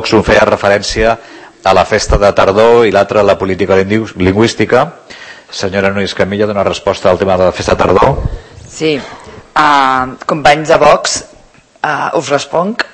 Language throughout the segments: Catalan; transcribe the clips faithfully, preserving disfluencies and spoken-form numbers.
Vox, un feia referència a la festa de tardor i l'altre a la política lingüística. Senyora Núñez Camilla, dona resposta al tema de la festa de tardor. Sí, uh, companys de Vox, uh, us responc.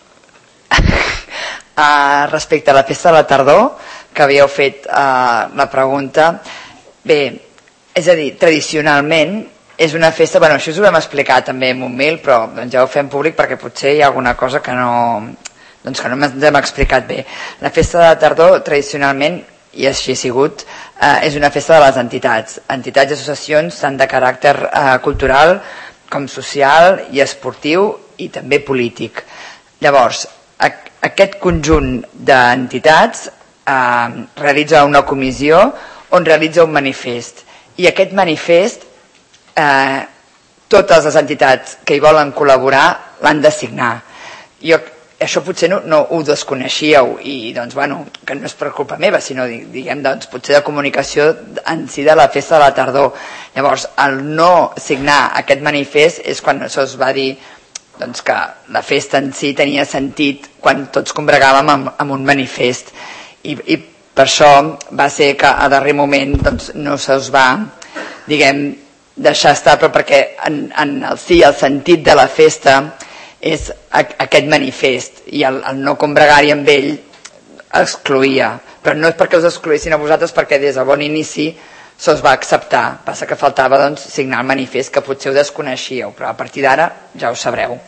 uh, respecte a la festa de la tardor, que havíeu fet uh, la pregunta, bé, és a dir, tradicionalment és una festa, bueno, això us ho vam explicar també en un mail, però doncs, ja ho fem públic perquè potser hi ha alguna cosa que no, doncs, que no ens hem explicat bé. La festa de la tardor, tradicionalment, i així ha sigut, eh, és una festa de les entitats, entitats i associacions tant de caràcter eh, cultural com social i esportiu i també polític. Llavors, a, aquest conjunt d'entitats eh, realitza una comissió on realitza un manifest, i aquest manifest eh, totes les entitats que hi volen col·laborar l'han de signar. Jo això potser no, no ho desconeixíeu i doncs, bueno, que no és per culpa meva, sinó diguem, doncs, potser de comunicació en si de la festa de la tardor. Llavors, el no signar aquest manifest és quan això es va dir doncs, que la festa en si tenia sentit quan tots combregàvem amb, amb un manifest, i, i per això va ser que a darrer moment doncs, no se'ls va, diguem, deixar estar, però perquè en, en el si, el sentit de la festa és aquest manifest, i el, el no combregar-hi amb ell excloïa, però no és perquè us excloïssin a vosaltres, perquè des del bon inici se'ls va acceptar. Passa que faltava doncs, signar el manifest, que potser ho desconeixíeu, però a partir d'ara ja ho sabreu.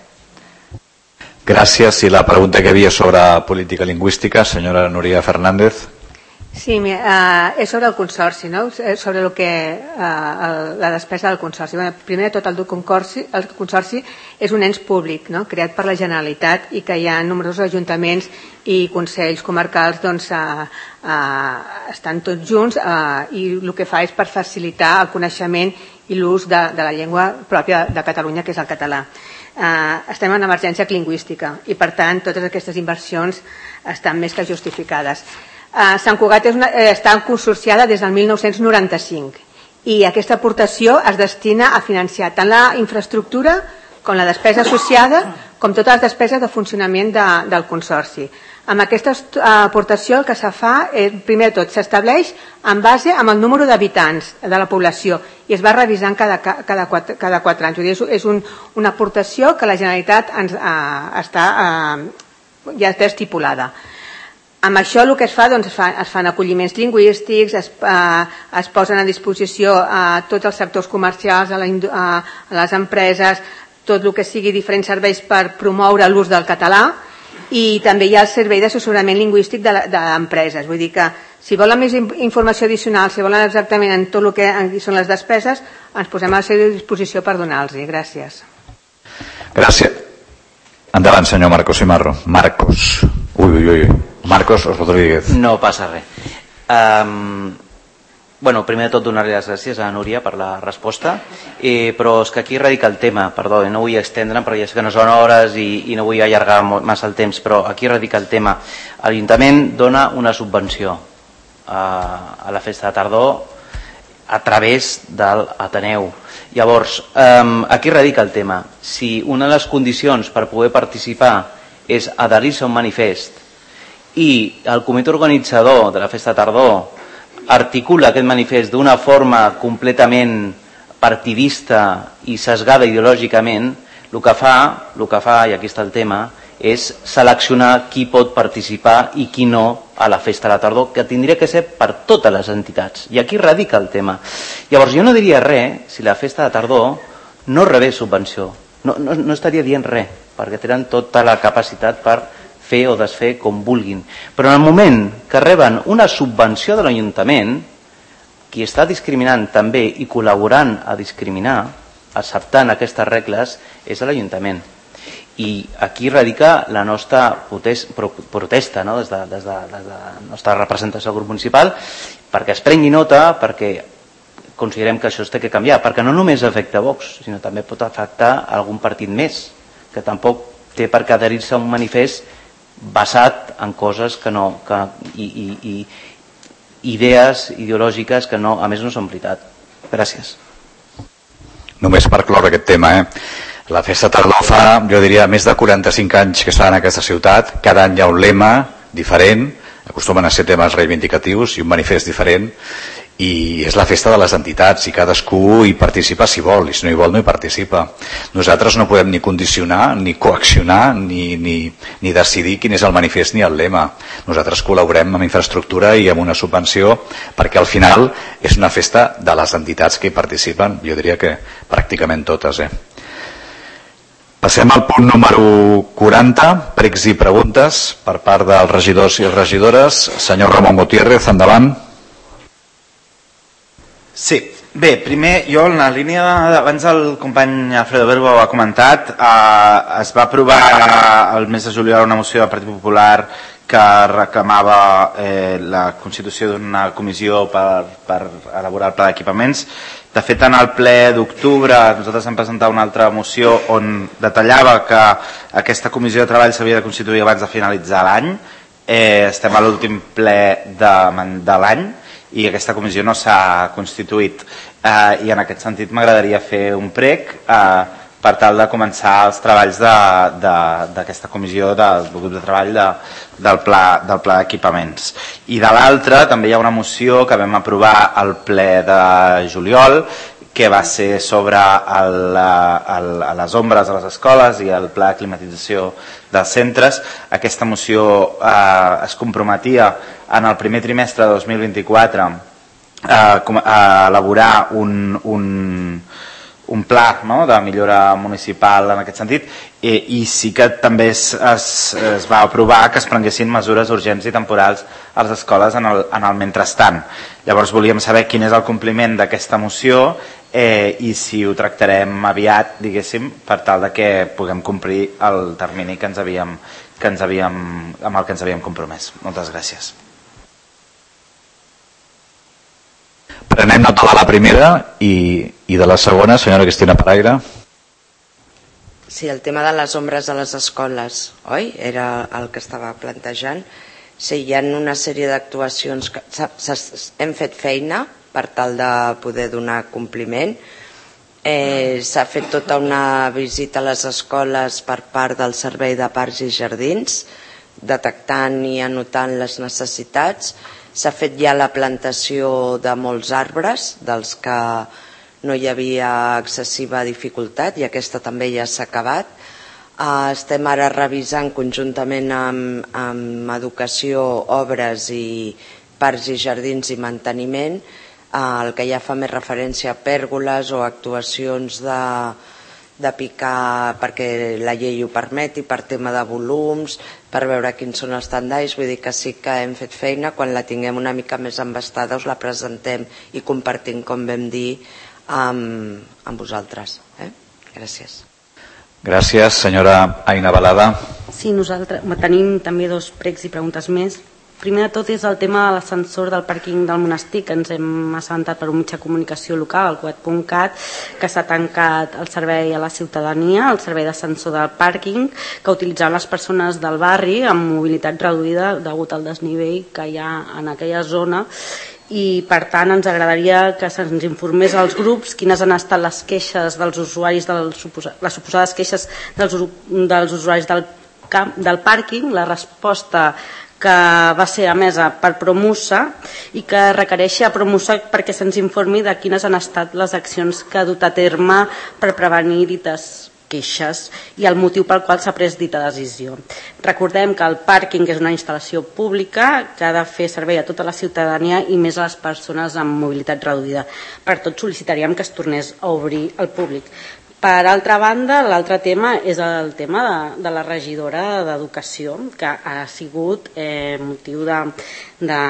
Gràcies. I la pregunta que hi havia sobre política lingüística, senyora Núria Fernández. Sí, mira, uh, és sobre el consorci, no? Sobre el que, uh, el, la despesa del consorci. Bueno, primer de tot, el consorci, el consorci és un ens públic, no? Creat per la Generalitat, i que hi ha nombrosos ajuntaments i consells comarcals, doncs, uh, uh, estan tots junts, uh, i el que fa és per facilitar el coneixement i l'ús de, de la llengua pròpia de Catalunya, que és el català. Uh, estem en emergència lingüística i, per tant, totes aquestes inversions estan més que justificades. Uh, Sant Cugat és una, eh, està consorciada des del mil nou-cents noranta-cinc, i aquesta aportació es destina a financiar tant la infraestructura com la despesa associada, com totes les despeses de funcionament de, del consorci. Amb aquesta aportació el que se fa, eh, primer de tot, s'estableix en base amb el número d'habitants de la població i es va revisant cada, cada, quatre, cada quatre anys. Vull dir, és és un, una aportació que la Generalitat ens, eh, està, eh, ja està estipulada. Amb això el que es fa, doncs es, fa, es fan acolliments lingüístics, es, eh, es posen a disposició a tots els sectors comercials, a, la, a, a les empreses, tot el que sigui diferents serveis per promoure l'ús del català, i també hi ha el servei d'assessorament lingüístic d'empreses. Vull dir que si volen més informació addicional, si volen exactament en tot el que són les despeses, ens posem a la seva disposició per donar-los. Gràcies. Gràcies. Endavant, senyor Marcos Imarro. Marcos. Ui, ui, ui. Marcos Rodríguez. No passa res. Um, bueno, primer de tot donar-li les gràcies a Núria per la resposta, eh, però és que aquí radica el tema, perdó, no vull extendre'm perquè ja sé que no són hores i, i no vull allargar massa el temps, però aquí radica el tema. L'Ajuntament dona una subvenció a, a la festa de tardor a través de l'Ateneu. Llavors, um, aquí radica el tema. Si una de les condicions per poder participar és adherir-se a un manifest i el comitè organitzador de la festa de tardor articula aquest manifest d'una forma completament partidista i sesgada ideològicament, el que fa, el que fa, i aquí està el tema, és seleccionar qui pot participar i qui no a la festa de la tardor, que tindria que ser per totes les entitats. I aquí radica el tema. Llavors, jo no diria res si la festa de tardor no rebés subvenció. No, no, no estaria dient res, perquè tenen tota la capacitat per fer o desfer com vulguin. Però en el moment que reben una subvenció de l'Ajuntament, qui està discriminant també i col·laborant a discriminar, acceptant aquestes regles, és l'Ajuntament. I aquí radica la nostra protesta, no? des, de, des, de, des de la nostra representació del grup municipal, perquè es prengui nota, perquè considerem que això es té que canviar, perquè no només afecta Vox, sinó també pot afectar algun partit més, que tampoc té per què adherir-se a un manifest basat en coses que no, que, i, i, i idees ideològiques que no, a més no són veritat. Gràcies. Només per cloure aquest tema, eh? La Festa Tardor fa, jo diria, més de quaranta-cinc anys que està en aquesta ciutat. Cada any hi ha un lema diferent, acostumen a ser temes reivindicatius i un manifest diferent, i és la festa de les entitats i cadascú hi participa si vol, i si no hi vol no hi participa. Nosaltres no podem ni condicionar, ni coaccionar, ni, ni, ni decidir quin és el manifest ni el lema. Nosaltres col·laborem amb infraestructura i amb una subvenció perquè al final és una festa de les entitats que hi participen, jo diria que pràcticament totes. Eh? Passem al punt número quaranta, pregs i preguntes per part dels regidors i regidores. Senyor Ramon Gutiérrez, endavant. Sí, bé, primer jo en la línia abans el company Alfredo Verbo ho ha comentat, eh, es va aprovar el mes de juliol una moció del Partit Popular que reclamava eh, la constitució d'una comissió per, per elaborar el pla d'equipaments. De fet, en el ple d'octubre nosaltres hem presentat una altra moció on detallava que aquesta comissió de treball s'havia de constituir abans de finalitzar l'any. Eh, estem a l'últim ple de, de l'any i aquesta comissió no s'ha constituït, eh, i en aquest sentit m'agradaria fer un prec eh, per tal de començar els treballs d'aquesta comissió del grup de treball de, del pla, del pla d'equipaments. I de l'altra també hi ha una moció que vam aprovar al ple de juliol que va ser sobre el, el, les ombres a les escoles i el pla de climatització dels centres. Aquesta moció eh, es comprometia en el primer trimestre de dos mil vint-i-quatre eh, a elaborar un, un, un pla, no?, de millora municipal en aquest sentit, i, i sí que també es, es, es va aprovar que es prenguessin mesures urgents i temporals a les escoles en el, en el mentrestant. Llavors volíem saber quin és el compliment d'aquesta moció eh, i si ho tractarem aviat, diguéssim, per tal de que puguem complir el termini que ens havíem, que ens havíem, amb el que ens havíem compromès. Moltes gràcies. Prenem nota de la primera i, i de la segona, senyora Cristina Paraire. Sí, el tema de les ombres a les escoles, oi? Era el que estava plantejant. Sí, hi ha una sèrie d'actuacions que hem fet feina per tal de poder donar compliment. Eh, S'ha fet tota una visita a les escoles per part del Servei de Parcs i Jardins, detectant i anotant les necessitats. S'ha fet ja la plantació de molts arbres, dels que no hi havia excessiva dificultat, i aquesta també ja s'ha acabat. Uh, estem ara revisant conjuntament amb, amb Educació, Obres i Parcs i Jardins i Manteniment, uh, el que ja fa més referència a pèrgoles o actuacions de, de picar perquè la llei ho permeti, per tema de volums, per veure quins són els tendals. Vull dir que sí que hem fet feina. Quan la tinguem una mica més embastada us la presentem i compartim, com vam dir, amb, amb vosaltres. Eh? Gràcies. Gràcies, senyora Aina Balada. Sí, nosaltres tenim també dos pregs i preguntes més. Primer de tot és el tema de l'ascensor del pàrquing del monestir, que ens hem assabentat per un mitjà de comunicació local, el web punt cat, que s'ha tancat el servei a la ciutadania, el servei d'ascensor del pàrquing, que utilitzaven les persones del barri amb mobilitat reduïda degut al desnivell que hi ha en aquella zona, i per tant ens agradaria que se'ns informés als grups quines han estat les queixes dels usuaris, del, les suposades queixes dels, dels usuaris del, camp, del pàrquing, la resposta que va ser emesa per Promusa i que requereixi a Promusa perquè se'ns informi de quines han estat les accions que ha dut a terme per prevenir dites queixes i el motiu pel qual s'ha pres dita decisió. Recordem que el pàrquing és una instal·lació pública que ha de fer servei a tota la ciutadania i més a les persones amb mobilitat reduïda. Per tot sol·licitaríem que es tornés a obrir al públic. Per altra banda, l'altre tema és el tema de, de la regidora d'Educació, que ha sigut eh, motiu de, de,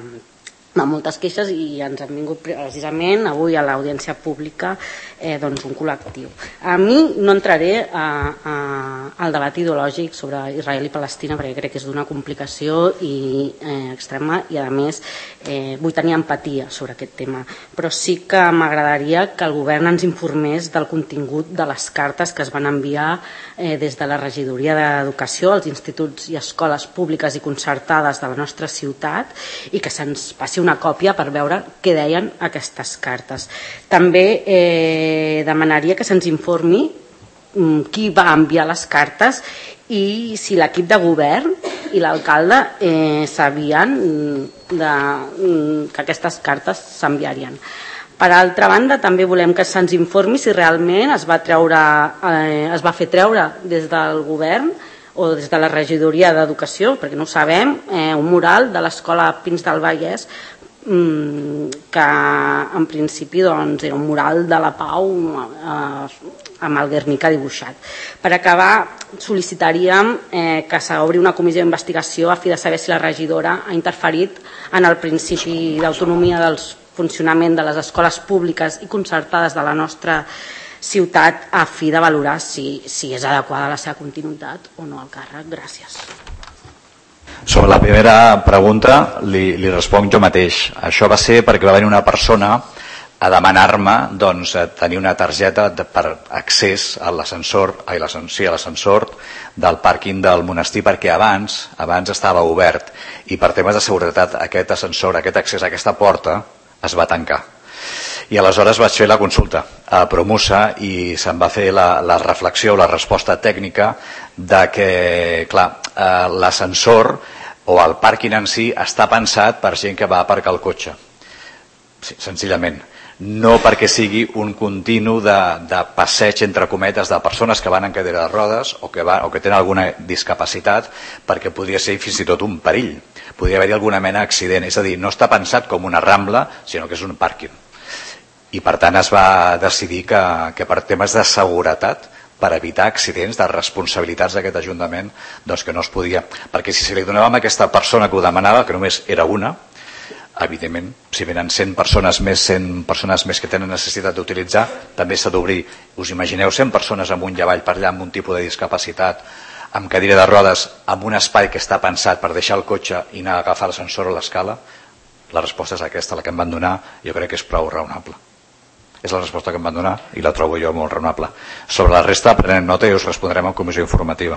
de moltes queixes i ens han vingut precisament avui a l'audiència pública eh, doncs un col·lectiu. A mi no entraré a, a, al debat ideològic sobre Israel i Palestina perquè crec que és d'una complicació i, eh, extrema i a més eh, vull tenir empatia sobre aquest tema, però sí que m'agradaria que el govern ens informés del contingut de les cartes que es van enviar eh, des de la regidoria d'Educació als instituts i escoles públiques i concertades de la nostra ciutat i que se'ns passi una còpia per veure què deien aquestes cartes. També eh, demanaria que se'ns informi qui va enviar les cartes i si l'equip de govern i l'alcalde eh, sabien de, que aquestes cartes s'enviarien. Per altra banda, també volem que se'ns informi si realment es va, treure, eh, es va fer treure des del govern o des de la regidoria d'Educació, perquè no ho sabem, eh, un mural de l'escola Pins del Vallès que en principi doncs, era un mural de la Pau eh, amb el Guernica dibuixat. Per acabar, sol·licitaríem eh, que s'obri una comissió d'investigació a fi de saber si la regidora ha interferit en el principi d'autonomia del funcionament de les escoles públiques i concertades de la nostra ciutat a fi de valorar si, si és adequada la seva continuïtat o no al càrrec. Gràcies. Sobre la primera pregunta li, li responc jo mateix. Això va ser perquè va venir una persona a demanar-me doncs, tenir una targeta de, per accés a l'ascensor a l'ascensor del pàrquing del monestir, perquè abans abans estava obert i per temes de seguretat aquest ascensor, aquest accés a aquesta porta es va tancar. I aleshores vaig fer la consulta a Promusa i se'm va fer la, la reflexió, la resposta tècnica de que, clar, eh, l'ascensor o el pàrquing en si està pensat per gent que va aparcar el cotxe. Sí, senzillament. No perquè sigui un continu de, de passeig, entre cometes, de persones que van en cadira de rodes o que, va, o que tenen alguna discapacitat, perquè podria ser fins i tot un perill. Podria haver-hi alguna mena d'accident. És a dir, no està pensat com una rambla, sinó que és un pàrquing. I per tant es va decidir que, que per temes de seguretat, per evitar accidents, de responsabilitats d'aquest Ajuntament, doncs que no es podia. Perquè si se li donàvem a aquesta persona que ho demanava, que només era una, evidentment, si venen cent persones més, cent persones més que tenen necessitat d'utilitzar, també s'ha d'obrir. Us imagineu cent persones amunt i avall per allà amb un tipus de discapacitat, amb cadira de rodes, amb un espai que està pensat per deixar el cotxe i anar a agafar l'ascensor o l'escala? La resposta és aquesta, la que em van donar, jo crec que és prou raonable. És la resposta que em van donar i la trobo jo molt raonable. Sobre la resta prenem nota i us respondrem en comissió informativa.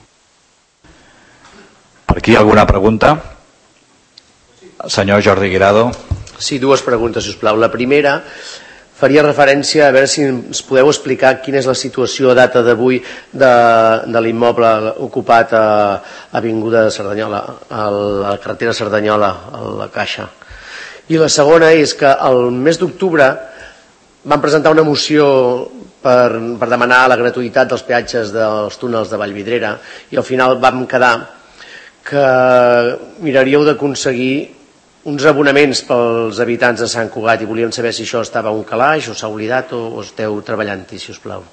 Per aquí alguna pregunta? Senyor Jordi Guirado. Sí, dues preguntes, sisplau. La primera faria referència a veure si ens podeu explicar quina és la situació a data d'avui de, de l'immoble ocupat a Avinguda Cerdanyola, a la carretera Cerdanyola, a la Caixa. I la segona és que el mes d'octubre van presentar una moció per, per demanar la gratuïtat dels peatges dels túnels de Vallvidrera i al final vam quedar que miraríeu d'aconseguir uns abonaments pels habitants de Sant Cugat i volíem saber si això estava a un calaix o s'ha oblidat o, o esteu treballant-hi, si us plau.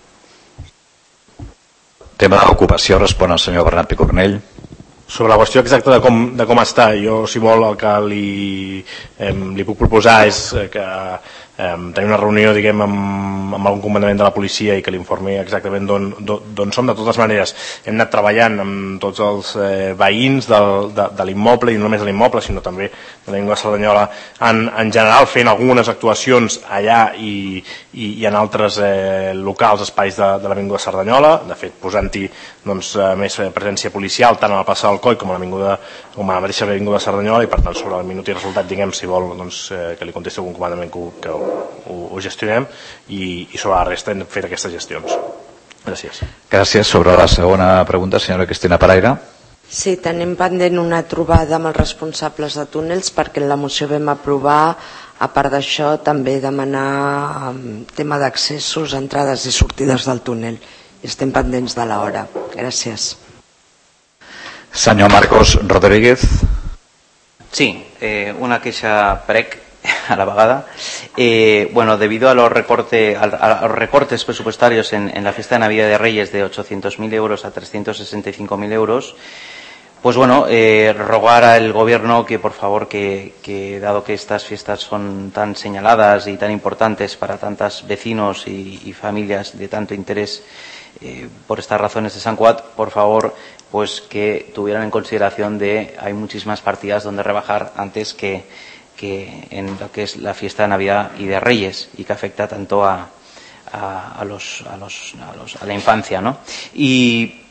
Tema d'ocupació respon el senyor Bernat Picornell. Sobre la qüestió exacta de com, de com està, jo, si vol, el que li, eh, li puc proposar és que eh, tenir una reunió, diguem, amb, amb algun comandament de la policia i que l'informi exactament d'on som. De totes maneres, hem anat treballant amb tots els eh, veïns del, de, de l'immoble, i no només de l'immoble, sinó també de l'Avinguda Cerdanyola, en, en general fent algunes actuacions allà i, i, i en altres eh, locals, espais de, de l'Avinguda Cerdanyola, de fet, posant-hi doncs, més presència policial, tant a la plaça del Coll com a l'avinguda, com a la mateixa Avinguda Cerdanyola, i per tant sobre el minut i resultat, diguem, si vol doncs, eh, que li contesti algun comandament que, que ho, ho gestionem, i, i sobre la resta hem fet aquestes gestions. Gràcies. Gràcies. Sobre la segona pregunta, senyora Cristina Paraire. Sí, tenim pendent una trobada amb els responsables de túnels perquè en la moció vam aprovar, a part d'això, també demanar um, tema d'accessos, entrades i sortides del túnel. Estem pendents de l'hora. Gràcies. Senyor Marcos Rodríguez. Sí, eh, una queixa prec a la vegada. Eh, bueno, debido a los, recorte, a, a los recortes presupuestarios en, en la fiesta de Navidad de Reyes de ochocientos mil euros a trescientos sesenta y cinco mil euros, pues bueno, eh, rogar al gobierno que por favor, que, que dado que estas fiestas son tan señaladas y tan importantes para tantos vecinos y, y familias de tanto interés eh, por estas razones de Sant Cugat, por favor, pues que tuvieran en consideración de hay muchísimas partidas donde rebajar antes que, que en lo que es la fiesta de Navidad y de Reyes, y que afecta tanto a, a, a, los, a, los, a, los, a la infancia, ¿no? Y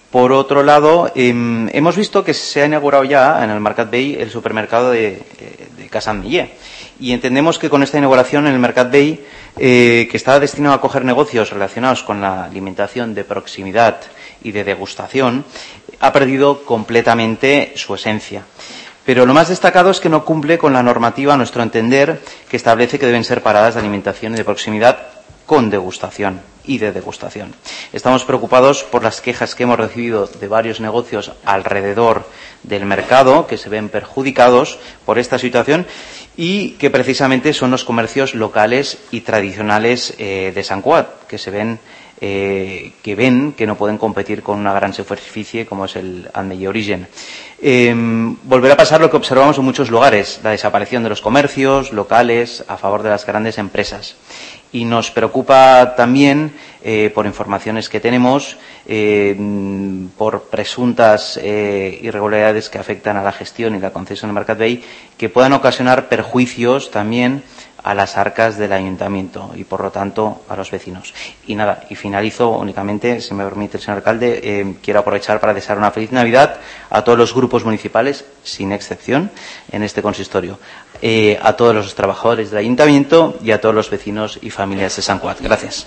Por otro lado, eh, hemos visto que se ha inaugurado ya en el Mercat Vell el supermercado de, de Casa Ametller. Y entendemos que con esta inauguración en el Mercat Vell, eh, que está destinado a acoger negocios relacionados con la alimentación de proximidad y de degustación, ha perdido completamente su esencia. Pero lo más destacado es que no cumple con la normativa, a nuestro entender, que establece que deben ser paradas de alimentación y de proximidad con degustación y de degustación. Estamos preocupados por las quejas que hemos recibido de varios negocios alrededor del mercado que se ven perjudicados por esta situación y que precisamente son los comercios locales y tradicionales eh, de Sant Cugat, que se ven eh, que ven que no pueden competir con una gran superficie como es el Ametller Origen. Eh, volverá a pasar lo que observamos en muchos lugares, la desaparición de los comercios locales a favor de las grandes empresas. Y nos preocupa también, eh, por informaciones que tenemos, eh, por presuntas eh, irregularidades que afectan a la gestión y la concesión del Mercat Vell, que puedan ocasionar perjuicios también a las arcas del ayuntamiento y, por lo tanto, a los vecinos. Y nada, y finalizo únicamente, si me permite el señor alcalde, eh, quiero aprovechar para desear una feliz Navidad a todos los grupos municipales, sin excepción, en este consistorio. Eh, a todos los trabajadores del ayuntamiento y a todos los vecinos y familias de Sant Cugat. Gràcies.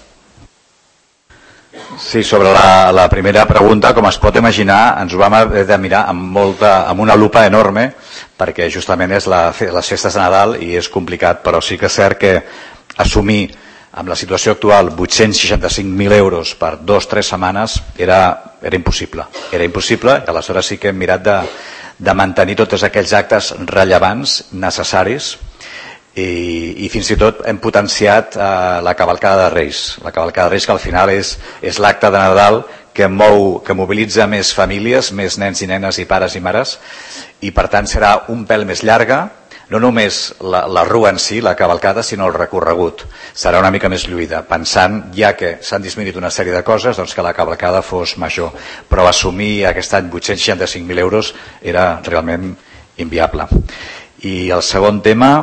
Sí, sobre la, la primera pregunta, com es pot imaginar, ens ho vam haver de mirar amb, molta, amb una lupa enorme, perquè justament és la, les festes de Nadal i és complicat, però sí que és cert que assumir amb la situació actual vuit-cents seixanta-cinc mil euros per dues o tres setmanes era, era impossible. Era impossible i aleshores sí que hem mirat de, de mantenir tots aquells actes rellevants, necessaris, i, i fins i tot hem potenciat eh, la cavalcada de Reis. La cavalcada de Reis, que al final és, és l'acte de Nadal que, mou, que mobilitza més famílies, més nens i nenes i pares i mares, i per tant serà un pèl més llarga, no només la, la rua en si, la cavalcada, sinó el recorregut. Serà una mica més lluïda, pensant, ja que s'han disminuït una sèrie de coses, doncs que la cavalcada fos major. Però assumir aquest any vuit-cents seixanta-cinc mil euros era realment inviable. I el segon tema...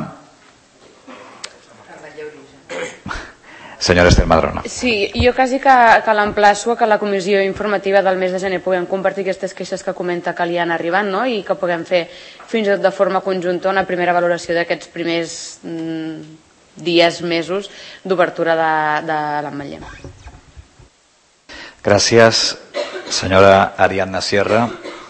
Senyora Esther Madrona. Sí, jo quasi que, que l'emplaço a que la comissió informativa del mes de gener puguem compartir aquestes queixes que comenta que li han arribat, no? I que puguem fer fins i tot de forma conjunta una primera valoració d'aquests primers mm, dies, mesos d'obertura de, de l'Ametller. Gràcies. Senyora Ariadna Sierra.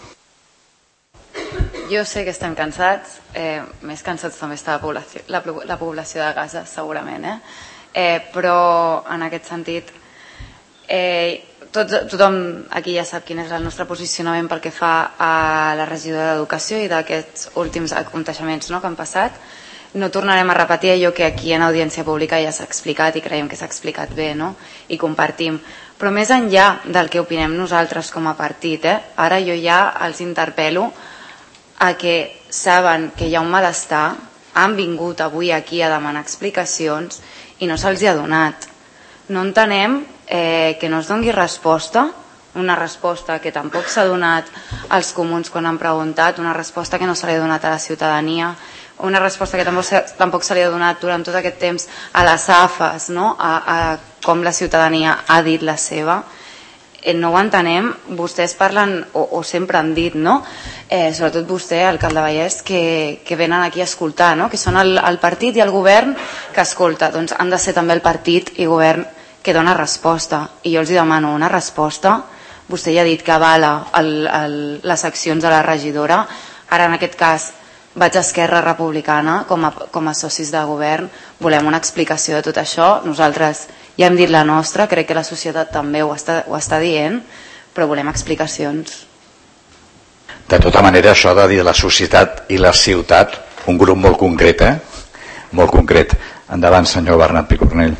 Jo sé que estem cansats, eh, més cansats també està la població, la, la població de Gaza, segurament, eh? Eh, però en aquest sentit eh, tot, tothom aquí ja sap quin és el nostre posicionament pel que fa a la regidora d'Educació i d'aquests últims aconteixements, no?, que han passat. No tornarem a repetir allò que aquí en audiència pública ja s'ha explicat i creiem que s'ha explicat bé, no?, i compartim. Però més enllà del que opinem nosaltres com a partit, eh, ara jo ja els interpel·lo a que saben que hi ha un malestar, han vingut avui aquí a demanar explicacions i no se'ls ha donat. No entenem eh, que no es doni resposta, una resposta que tampoc s'ha donat als comuns quan han preguntat, una resposta que no se li ha donat a la ciutadania, una resposta que tampoc, tampoc se li ha donat durant tot aquest temps a les A F As, no? a, a com la ciutadania ha dit la seva. Eh, no ho entenem, vostès parlen, o, o sempre han dit, no? eh, sobretot vostè, alcalde Vallès, que, que venen aquí a escoltar, no? Que són el, el partit i el govern que escolta, doncs han de ser també el partit i govern que dona resposta, i jo els demano una resposta. Vostè ja ha dit que avala el, el, les accions de la regidora, ara en aquest cas vaig a Esquerra Republicana com a, com a socis de govern, volem una explicació de tot això. Nosaltres ja hem dit la nostra, crec que la societat també ho està, ho està dient, però volem explicacions. De tota manera, això de dir la societat i la ciutat, un grup molt concret, eh? Molt concret. Endavant, senyor Bernat Picornell.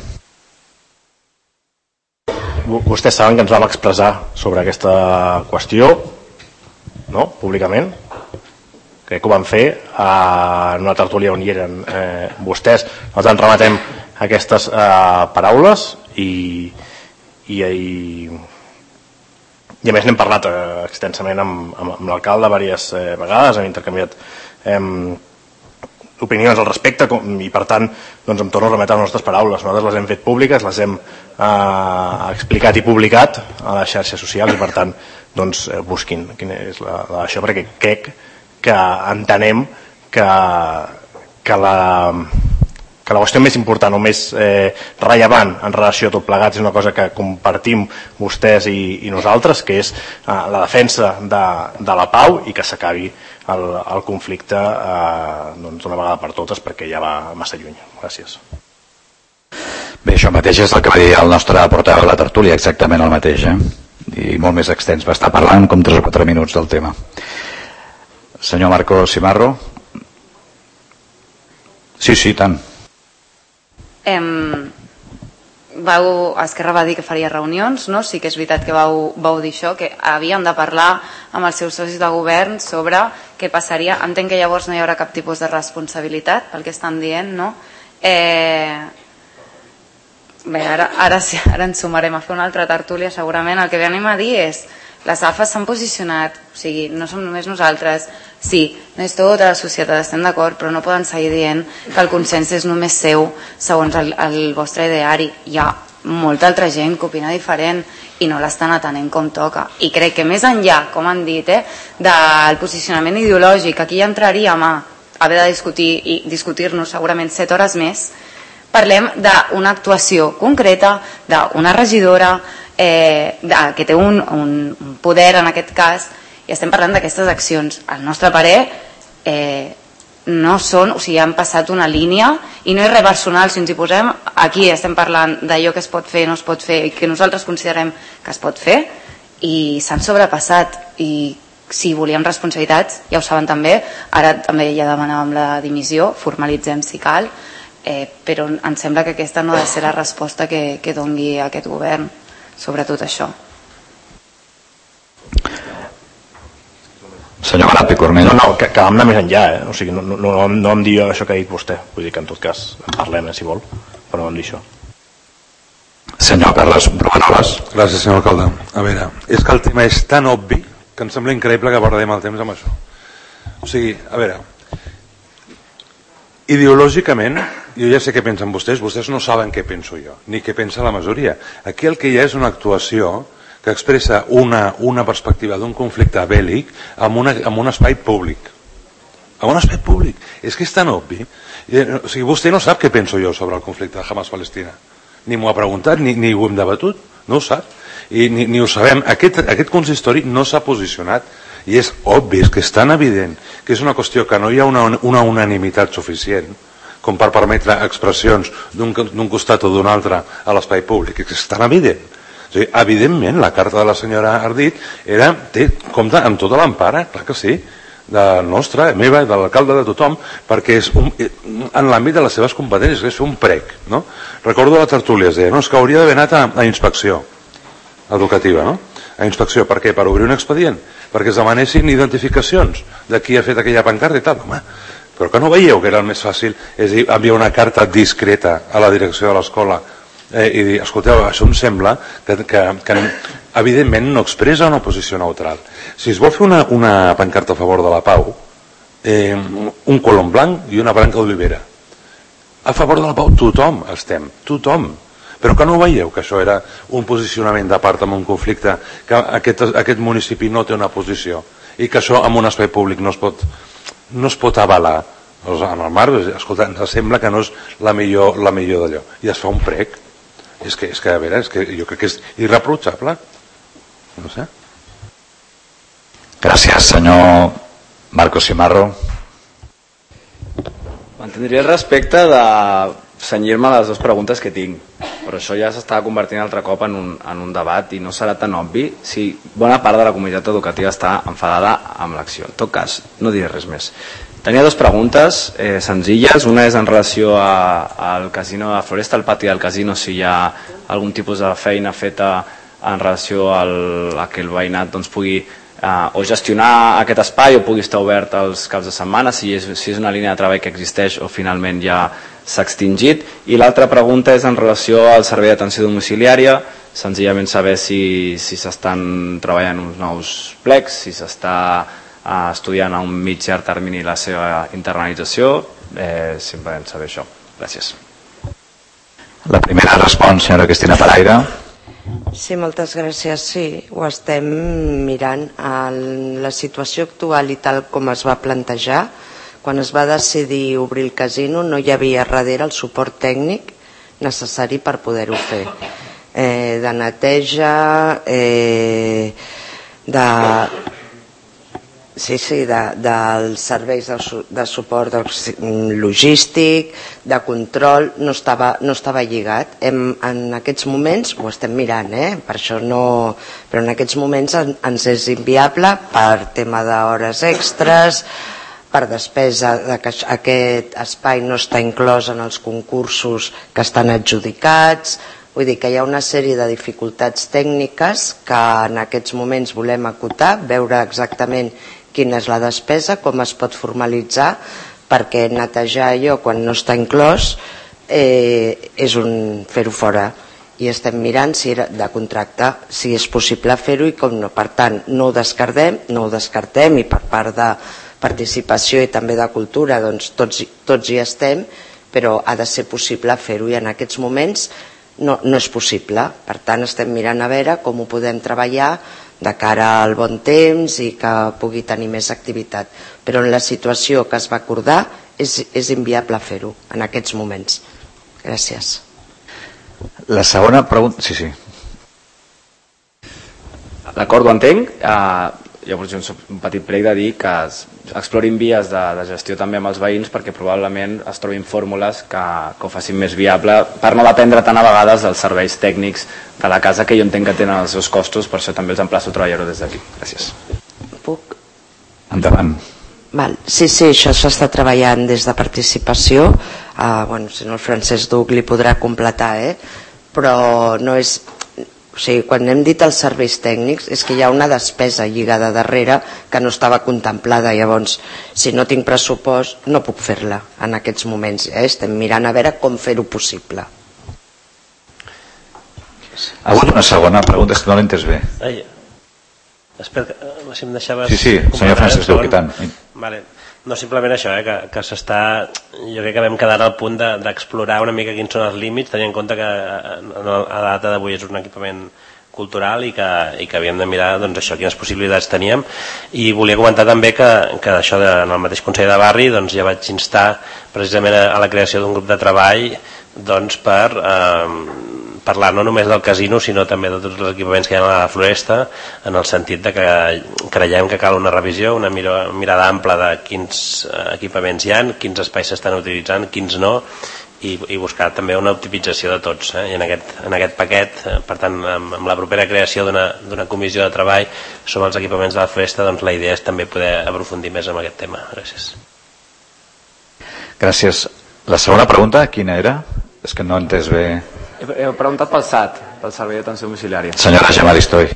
Vostès saben que ens vam expressar sobre aquesta qüestió, no?, públicament. Crec que ho van fer en una tertúlia on hi eren eh, vostès. Nosaltres ens rematem aquestes eh, paraules i, i, i, i a més n'hem parlat eh, extensament amb, amb, amb l'alcalde diverses eh, vegades, hem intercanviat eh, opinions al respecte i per tant doncs em torno a remetre a les nostres paraules. Nosaltres les hem fet públiques, les hem eh, explicat i publicat a les xarxes socials i per tant doncs, eh, busquin quina és la, la això, perquè crec que entenem que, que, la, que la qüestió més important o més eh, rellevant en relació a tot plegat és una cosa que compartim vostès i, i nosaltres, que és eh, la defensa de, de la pau i que s'acabi el, el conflicte eh, doncs d'una vegada per totes, perquè ja va massa lluny. Gràcies. Bé, això mateix és el que va dir el nostre portaveu de la tertúlia, exactament el mateix, eh? I molt més extens, va estar parlant com tres o quatre minuts del tema. Senyor Marco Simarro. Sí, sí, tant. Em... Vau, Esquerra va dir que faria reunions, no? Sí que és veritat que vau, vau dir això, que havíem de parlar amb els seus socis de govern sobre què passaria. Entenc que llavors no hi haurà cap tipus de responsabilitat pel que estan dient, no? Eh... Bé, ara, ara, ara ens sumarem a fer una altra tertúlia segurament. El que venim a dir és les A F A s'han posicionat, o sigui, no som només nosaltres, sí, no és tota la societat, estem d'acord, però no poden seguir dient que el consens és només seu segons el, el vostre ideari. Hi ha molta altra gent que opina diferent i no l'estan atenent com toca. I crec que més enllà, com han dit, eh, del posicionament ideològic, aquí ja entraríem a haver de discutir i discutir-nos segurament set hores més, parlem d'una actuació concreta d'una regidora eh, de, que té un, un, un poder en aquest cas, i estem parlant d'aquestes accions. Al nostre parer eh, no són, o sigui, han passat una línia i no és res personal. Si ens hi posem aquí estem parlant d'allò que es pot fer, no es pot fer i que nosaltres considerem que es pot fer, i s'han sobrepassat. I si volíem responsabilitats, ja ho saben també, ara també ja demanàvem la dimissió, formalitzem si cal, eh, però em sembla que aquesta no ha de ser la resposta que, que doni aquest govern sobre tot això. Senyor Garap i Cornellà. No, no, que, que vam anar més enllà, eh? O sigui, no, no, no, no vam dir això que ha dit vostè, vull dir que en tot cas en parlem, eh, si vol, però no vam dir això. Senyor Carles Bruganoles. Gràcies, senyor alcalde. A veure, és que el tema és tan obvi que em sembla increïble que abordem el temps amb això. O sigui, a veure, ideològicament, jo ja sé què pensen vostès, vostès no saben què penso jo, ni què pensa la majoria. Aquí el que hi ha és una actuació que expressa una, una perspectiva d'un conflicte bèl·lic en, una, en un espai públic. En un espai públic. És que és tan obvi. O sigui, vostè no sap què penso jo sobre el conflicte de Hamas-Palestina. Ni m'ho ha preguntat, ni, ni ho hem debatut. No ho sap. I ni, ni ho sabem. Aquest, aquest consistori no s'ha posicionat. I és obvi, és que és tan evident que és una qüestió que no hi ha una, una unanimitat suficient com per permetre expressions d'un costat o d'un altre a l'espai públic. És tan evident. O sigui, evidentment, la carta de la senyora Ardit era, té compte amb tota l'empara, clar que sí, de nostra, meva, de l'alcalde, de tothom, perquè és un, en l'àmbit de les seves competències, és un prec. No? Recordo la tertúlia, es deia, no, és que hauria d'haver anat a, a inspecció educativa, no? A inspecció, per què? Per obrir un expedient, perquè es demanessin identificacions de qui ha fet aquella pancarta i tal, home, però que no veieu que era el més fàcil, és dir, enviar una carta discreta a la direcció de l'escola eh, i dir, escolteu, això em sembla que, que, que evidentment no expressa una posició neutral. Si es vol fer una, una pancarta a favor de la pau, eh, un colom blanc i una branca d'olivera, a favor de la pau tothom estem, tothom, però que no veieu que això era un posicionament de part en un conflicte, que aquest, aquest municipi no té una posició i que això en un espai públic no es pot, no es pot avalar. En el mar, escolta, ens sembla que no és la millor, la millor d'allò, i es fa un prec. És que, és que, a veure, és que jo crec que és irreprotxable. No sé. Gràcies, senyor Marco Simarro. Mantindria el respecte de cenyir-me a les dues preguntes que tinc, però això ja s'està convertint altre cop en un, en un debat i no serà tan obvi si bona part de la comunitat educativa està enfadada amb l'acció. En tot cas, no diré res més. Tenia dues preguntes eh, senzilles. Una és en relació a, al casino de Floresta, al pati del casino, si hi ha algun tipus de feina feta en relació al, a que el veïnat doncs, pugui eh, o gestionar aquest espai o pugui estar obert els caps de setmana, si és, si és una línia de treball que existeix o finalment ja s'ha extingit. I l'altra pregunta és en relació al servei d'atenció domiciliària, senzillament saber si s'estan si treballant uns nous plecs, si s'està estudiant a un mig llarg termini la seva internalització eh, simplement saber això. Gràcies. La primera respon, senyora Cristina Paraire. Sí, moltes gràcies. Sí, ho estem mirant. La situació actual i tal com es va plantejar, quan es va decidir obrir el casino no hi havia darrere el suport tècnic necessari per poder-ho fer. Eh, de neteja, eh, de... Sí, sí, de, dels serveis de, de suport logístic, de control, no estava, no estava lligat. Hem, en aquests moments, ho estem mirant, eh? Per això no... Però en aquests moments en, ens és inviable per tema d'hores extres, per despesa de que aquest espai no està inclòs en els concursos que estan adjudicats. Vull dir que hi ha una sèrie de dificultats tècniques que en aquests moments volem acotar, veure exactament quina és la despesa, com es pot formalitzar, perquè netejar allò quan no està inclòs eh, és un fer-ho fora. I estem mirant si era de contracte, si és possible fer-ho i com no. Per tant, no ho descartem, no ho descartem i per part de participació i també de cultura, doncs tots, tots hi estem, però ha de ser possible fer-ho i en aquests moments no, no és possible. Per tant, estem mirant a veure com ho podem treballar de cara al bon temps i que pugui tenir més activitat. Però en la situació que es va acordar és, és inviable fer-ho en aquests moments. Gràcies. La segona pregunta... Sí, sí. D'acord, ho entenc. Uh, llavors jo un petit prec de dir que es explorin vies de, de gestió també amb els veïns perquè probablement es trobin fórmules que, que ho facin més viable per no dependre tant a vegades dels serveis tècnics de la casa, que jo entenc que tenen els seus costos, per això també els emplaço a treballar-ho des d'aquí. Gràcies. Puc? Endavant. Val. Sí, sí, això s'està treballant des de participació. Uh, bueno, si no el Francesc Duc li podrà completar, eh? Però no és... O sigui, quan hem dit els serveis tècnics és que hi ha una despesa lligada darrere que no estava contemplada. Llavors, si no tinc pressupost, no puc fer-la en aquests moments. Eh? Estem mirant a veure com fer-ho possible. Ha hagut una segona pregunta, és que no l'he entès bé. Ai, espera, si em deixaves... Sí, sí, senyor Francesc Duc, i tant. Vale. No, simplement això, eh, que, que s'està... Jo crec que vam quedar al punt d'explorar de, una mica quins són els límits, tenint en compte que a la data d'avui és un equipament cultural i que, i que havíem de mirar doncs, això, quines possibilitats teníem. I volia comentar també que, que això de, en el mateix Consell de Barri doncs, ja vaig instar precisament a, a la creació d'un grup de treball doncs, per eh, parlar no només del casino sinó també de tots els equipaments que hi ha a la Floresta, en el sentit de que creiem que cal una revisió, una mirada ampla de quins equipaments hi ha, quins espais s'estan utilitzant, quins no, i, i buscar també una optimització de tots. Eh? I en aquest, en aquest paquet, per tant, amb, amb la propera creació d'una comissió de treball sobre els equipaments de la Floresta, doncs la idea és també poder aprofundir més en aquest tema. Gràcies. Gràcies. La segona pregunta, quina era? És que no he entès bé... He preguntat pel S A T, pel Servei d'Atenció Domiciliària. Senyora Gemma Aristoi.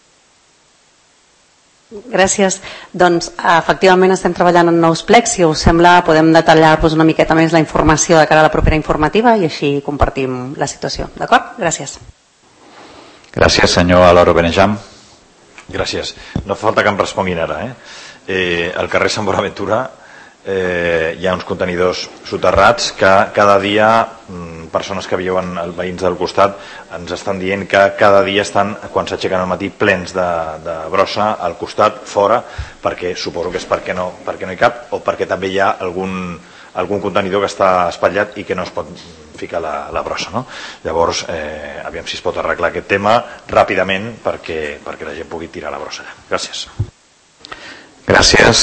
Gràcies. Doncs efectivament estem treballant en nous plecs. Si us sembla podem detallar-vos una miqueta més la informació de cara a la propera informativa i així compartim la situació. D'acord? Gràcies. Gràcies, senyor Aloro Benejam. Gràcies. No fa falta que em responguin ara. Eh? Eh, al carrer Sant Bonaventura eh, hi ha uns contenidors soterrats que cada dia persones que viuen, els veïns del costat, ens estan dient que cada dia estan, quan s'aixequen al matí, plens de, de brossa al costat, fora, perquè suposo que és perquè no, perquè no hi cap o perquè també hi ha algun, algun contenidor que està espatllat i que no es pot ficar la, la brossa. No? Llavors, eh, aviam si es pot arreglar aquest tema ràpidament perquè, perquè la gent pugui tirar la brossa. Gràcies. Gràcies.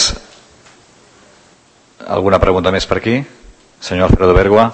Alguna pregunta més per aquí? Senyor Alfredo Bergua.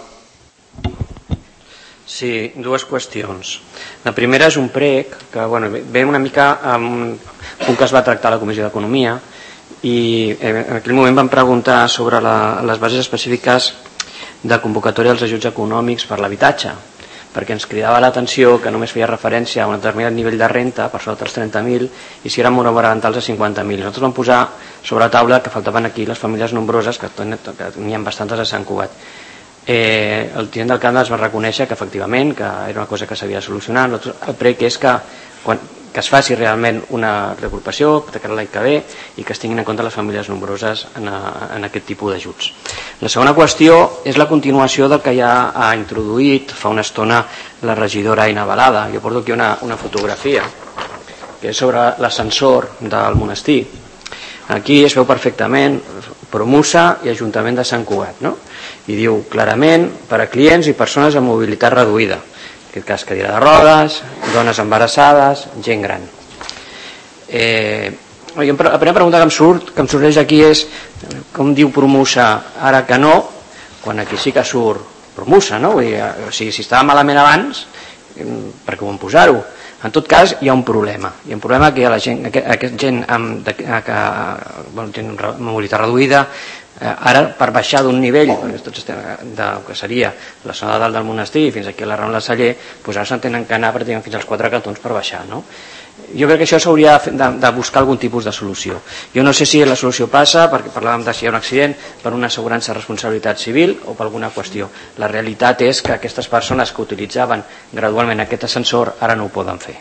Sí, dues qüestions. La primera és un prec que bueno, ve una mica amb un punt que es va tractar a la Comissió d'Economia i en aquell moment vam preguntar sobre la, les bases específiques de convocatòria dels ajuts econòmics per l'habitatge, perquè ens cridava l'atenció que només feia referència a un determinat nivell de renta per sota els trenta mil i si eren monomarentals a cinquanta mil. Nosaltres vam posar sobre la taula que faltaven aquí les famílies nombroses, que n'hi ha bastantes a Sant Cugat. Eh, el tinent d'alcalde es va reconèixer que efectivament que era una cosa que s'havia de solucionar. El prec és que, quan, que es faci realment una reagrupació de cara a l'any que ve i que es tinguin en compte les famílies nombroses en, a, en aquest tipus d'ajuts. La segona qüestió és la continuació del que ja ha introduït fa una estona la regidora Aina Balada. Jo porto aquí una, una fotografia que és sobre l'ascensor del monestir. Aquí es veu perfectament Promusa i Ajuntament de Sant Cugat, no? I diu clarament per a clients i persones amb mobilitat reduïda, en aquest cas cadira de rodes, dones embarassades, gent gran. Eh, la primera pregunta que em surt, que em sorgeix aquí és com diu Promusa ara que no, quan aquí sí que surt Promusa, no? Vull dir, o sigui, si estava malament abans, per què ho vam posar-ho? En tot cas, hi ha un problema. Hi ha un problema que la gent, aquest gent amb, de, que, bueno, gent amb mobilitat reduïda, eh, ara per baixar d'un nivell, tot de, que seria la zona de dalt del monestir fins aquí a la Rambla Celler, doncs ara s'han tenen que anar pràcticament fins als quatre cantons per baixar, no? Jo crec que això s'hauria de, de buscar algun tipus de solució. Jo no sé si la solució passa, perquè parlàvem de si hi ha un accident, per una assegurança de responsabilitat civil o per alguna qüestió. La realitat és que aquestes persones que utilitzaven gradualment aquest ascensor ara no ho poden fer.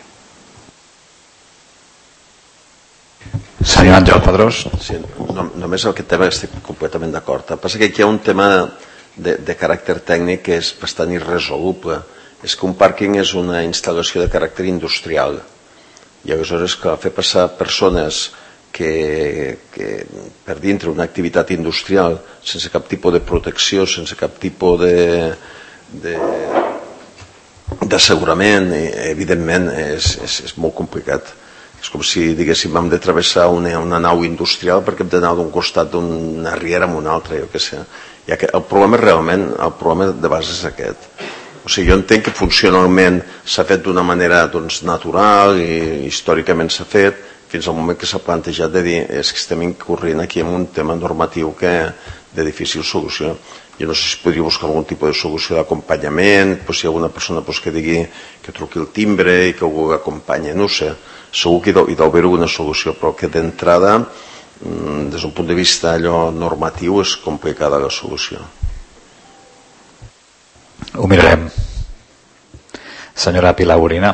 Senyor Àngel Pedrós. Sí, no, només aquest tema estic completament d'acord. El que passa que aquí hi ha un tema de, de caràcter tècnic que és bastant irresoluble. És que un pàrquing és una instal·lació de caràcter industrial. I aleshores que fer passar persones que, que per dintre una activitat industrial sense cap tipus de protecció, sense cap tipus de, de, d'assegurament, evidentment és, és, és molt complicat. És com si diguéssim hem de travessar una, una nau industrial perquè hem d'anar d'un costat d'una riera a una altra, jo què sé. I aquest, el problema realment, el problema de base és aquest. O sigui, jo entenc que funcionalment s'ha fet d'una manera doncs, natural i històricament s'ha fet fins al moment que s'ha plantejat de dir és que estem incorrent aquí en un tema normatiu que de difícil solució. Jo no sé si podria buscar algun tipus de solució d'acompanyament, doncs, si hi ha alguna persona doncs, que digui que truqui el timbre i que algú l'acompanya, no ho sé. Segur que hi deu haver una solució, però que d'entrada, des d'un punt de vista allò normatiu, és complicada la solució. Ho mirarem. Senyora Pilar Borina.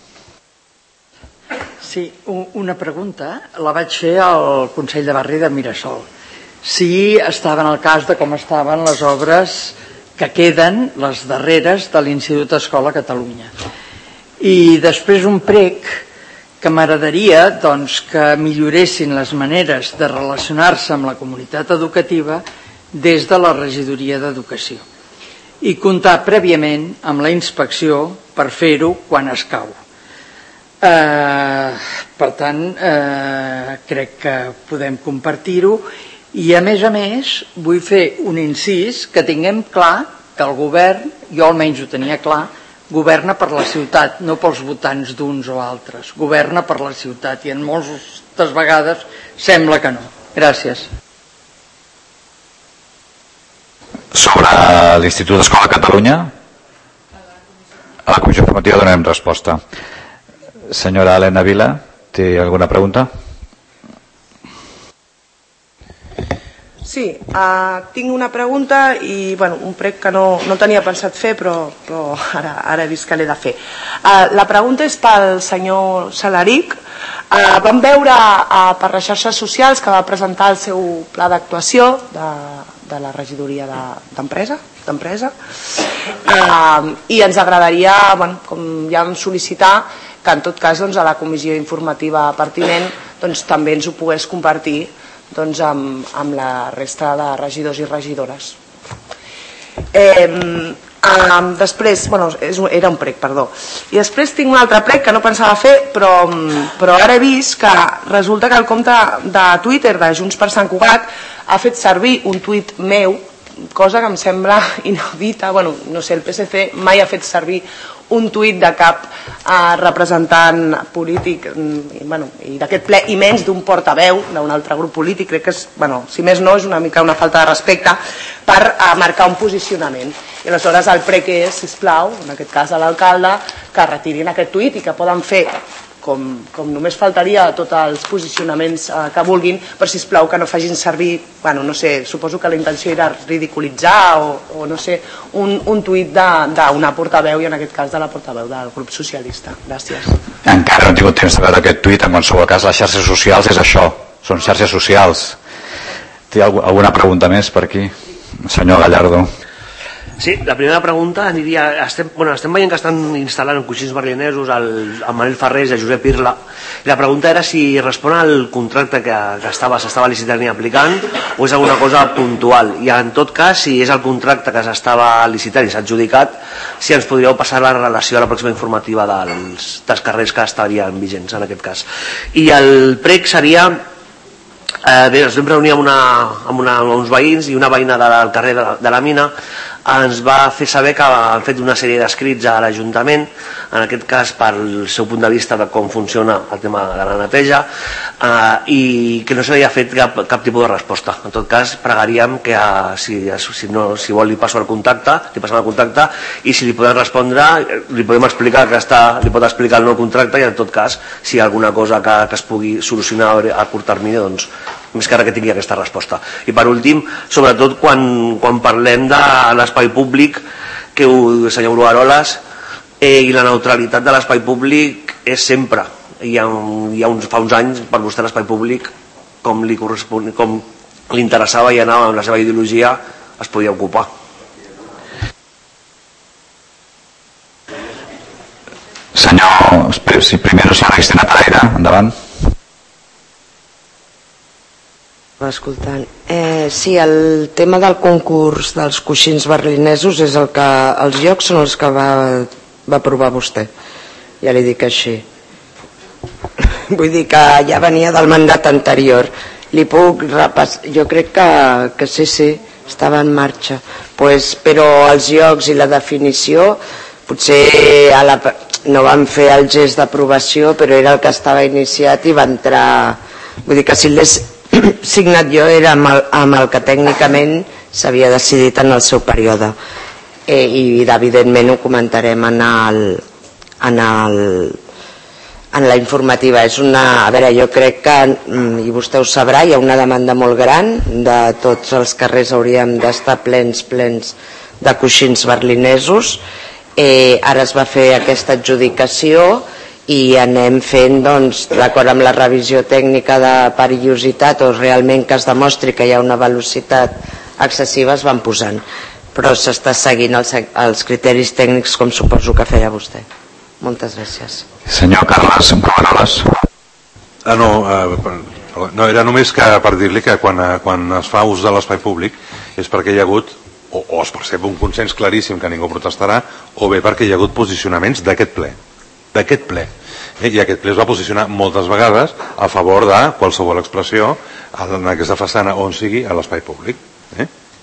Sí, una pregunta. La vaig fer al Consell de Barri de Mirasol. Si estava en el cas de com estaven les obres que queden, les darreres, de l'Institut Escola Catalunya. I després un prec que m'agradaria doncs, que milloressin les maneres de relacionar-se amb la comunitat educativa des de la Regidoria d'Educació i comptar prèviament amb la inspecció per fer-ho quan escau. Eh, per tant, eh, crec que podem compartir-ho i a més a més vull fer un incís que tinguem clar que el govern, jo almenys ho tenia clar, governa per la ciutat, no pels votants d'uns o altres. Governa per la ciutat i en moltes vegades sembla que no. Gràcies. Sobre l'Institut d'Escola Catalunya, a la Comissió Informativa donarem resposta. Senyora Helena Vila, té alguna pregunta? Sí, uh, tinc una pregunta i bueno, un prec que no, no tenia pensat fer, però, però ara, ara he vist que l'he de fer. Uh, la pregunta és pel senyor Salaric. Uh, vam veure uh, per les xarxes socials que va presentar el seu pla d'actuació de, de la regidoria d'empresa, d'empresa. Uh, i ens agradaria, bueno, com ja vam sol·licitar, que en tot cas doncs, a la comissió informativa pertinent doncs, també ens ho pogués compartir doncs, amb, amb la resta de regidors i regidores. Eh, eh, després, bueno, és, era un prec, perdó. I després tinc un altre prec que no pensava fer, però, però ara he vist que resulta que el compte de Twitter de Junts per Sant Cugat ha fet servir un tuit meu, cosa que em sembla inaudita. Bueno, no sé, el P S C mai ha fet servir un tuit de cap eh, representant polític i, bueno, i d'aquest ple, i menys d'un portaveu d'un altre grup polític. Crec que és, bueno, si més no, és una mica una falta de respecte per eh, marcar un posicionament. I aleshores el prec és, sisplau, en aquest cas a l'alcalde, que retirin aquest tuit i que poden fer com, com només faltaria tots els posicionaments eh, que vulguin, però sisplau que no facin servir, bueno, no sé, suposo que la intenció era ridiculitzar o, o no sé, un, un tuit d'una portaveu i en aquest cas de la portaveu del grup socialista. Gràcies. Encara no he tingut temps de veure aquest tuit, en qualsevol cas les xarxes socials és això, són xarxes socials. Té alguna pregunta més per aquí? Senyor Gallardo. Sí, la primera pregunta aniria... Estem, bueno, estem veient que estan instal·lant coixins berlinesos al, al Manel Ferrés i a Josep Irla. I la pregunta era si respon al contracte que, que estava s'estava licitant i aplicant o és alguna cosa puntual. I en tot cas, si és el contracte que s'estava licitant i s'ha adjudicat, si ens podríeu passar la relació a la pròxima informativa dels, dels carrers que estarien vigents en aquest cas. I el prec seria... Eh, bé, ens vam reunir amb, una, amb, una, amb uns veïns i una veïna del carrer de la, de la Mina ens va fer saber que han fet una sèrie d'escrits a l'Ajuntament, en aquest cas pel seu punt de vista de com funciona el tema de la neteja, eh, i que no se li ha fet cap, cap tipus de resposta. En tot cas, pregaríem que eh, si, si, no, si vol li passo el contacte, li passem el contacte, i si li podem respondre, li podem explicar que està, li pot explicar el nou contracte, i en tot cas, si hi ha alguna cosa que, que es pugui solucionar a curt termini, doncs més que ara que tingui aquesta resposta. I per últim, sobretot quan, quan parlem de l'espai públic, que ho senyor Brugaroles, eh, i la neutralitat de l'espai públic és sempre. Hi ha, hi ha uns, fa uns anys, per vostè l'espai públic, com li correspon, com li interessava i anava amb la seva ideologia, es podia ocupar. Senyor, si primero senyora Cristina Pereira, endavant. Escoltant. Eh, sí, el tema del concurs dels coixins berlinesos és el que, els llocs són els que va, va aprovar vostè, ja li dic així. Vull dir que ja venia del mandat anterior. Li puc repassar, jo crec que, que sí, sí, estava en marxa, pues, però els llocs i la definició potser a la, no van fer el gest d'aprovació, però era el que estava iniciat i va entrar, vull dir que si l'és signat jo era amb el, amb el que tècnicament s'havia decidit en el seu període, eh, i evidentment ho comentarem en el, en el en la informativa. És una, a veure, jo crec que, i vostè ho sabrà, hi ha una demanda molt gran, de tots els carrers hauríem d'estar plens plens de coixins berlinesos. Eh, ara es va fer aquesta adjudicació i anem fent, doncs, d'acord amb la revisió tècnica de perillositat o realment que es demostri que hi ha una velocitat excessiva, es van posant, però s'està seguint els, els criteris tècnics com suposo que feia vostè. Moltes gràcies. Senyor Carles Brugaroles. Ah, no, eh, no, era només que per dir-li que quan, quan es fa ús de l'espai públic és perquè hi ha hagut, o, o es percep un consens claríssim que ningú protestarà, o bé perquè hi ha hagut posicionaments d'aquest ple. d'aquest ple. Eh, I aquest ple es va posicionar moltes vegades a favor de qualsevol expressió en aquesta façana on sigui a l'espai públic. Eh?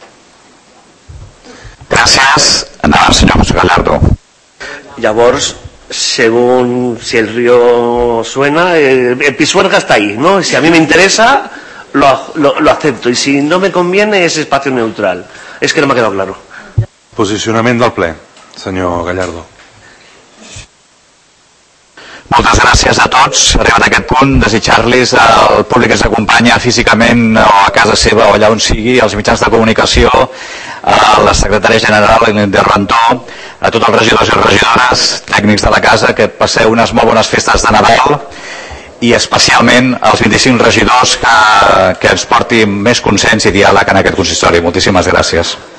Gràcies. Endavant, senyor Gallardo. Llavors, según si el río suena, el, el pisuerga está ahí, ¿no? Si a mí me interesa, lo, lo, lo acepto. Y si no me conviene, es espacio neutral. Es que no me ha quedado claro. Posicionament del ple, senyor Gallardo. Moltes gràcies a tots. Arribat a aquest punt, desitjar-los al públic que ens acompanya físicament o a casa seva o allà on sigui, als mitjans de comunicació, a la secretària general de Rentó, a tots els regidors i regidores, tècnics de la casa, que passeu unes molt bones festes de Nadal i especialment als vint-i-cinc regidors que, que ens portin més consens i diàleg en aquest consistori. Moltíssimes gràcies.